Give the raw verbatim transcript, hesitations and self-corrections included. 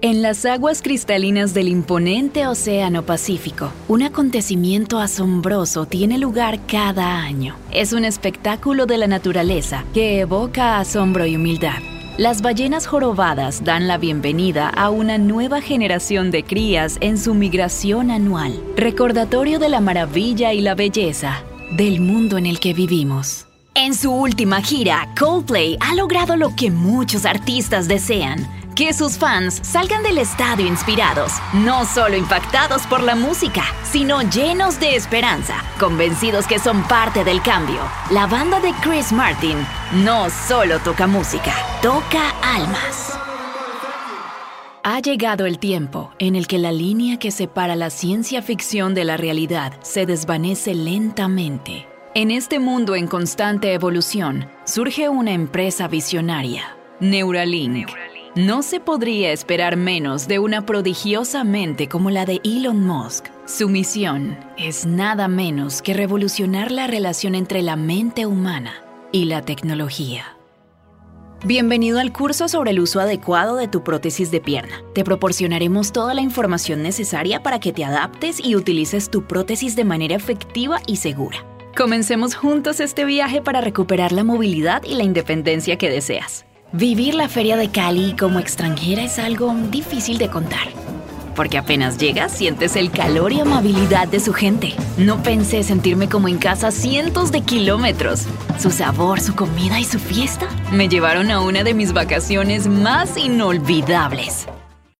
En las aguas cristalinas del imponente Océano Pacífico, un acontecimiento asombroso tiene lugar cada año. Es un espectáculo de la naturaleza que evoca asombro y humildad. Las ballenas jorobadas dan la bienvenida a una nueva generación de crías en su migración anual, recordatorio de la maravilla y la belleza del mundo en el que vivimos. En su última gira, Coldplay ha logrado lo que muchos artistas desean: que sus fans salgan del estadio inspirados, no solo impactados por la música, sino llenos de esperanza, convencidos que son parte del cambio. La banda de Chris Martin no solo toca música, toca almas. Ha llegado el tiempo en el que la línea que separa la ciencia ficción de la realidad se desvanece lentamente. En este mundo en constante evolución, surge una empresa visionaria, Neuralink. No se podría esperar menos de una prodigiosa mente como la de Elon Musk. Su misión es nada menos que revolucionar la relación entre la mente humana y la tecnología. Bienvenido al curso sobre el uso adecuado de tu prótesis de pierna. Te proporcionaremos toda la información necesaria para que te adaptes y utilices tu prótesis de manera efectiva y segura. Comencemos juntos este viaje para recuperar la movilidad y la independencia que deseas. Vivir la Feria de Cali como extranjera es algo difícil de contar, porque apenas llegas sientes el calor y amabilidad de su gente. No pensé sentirme como en casa cientos de kilómetros. Su sabor, su comida y su fiesta me llevaron a una de mis vacaciones más inolvidables.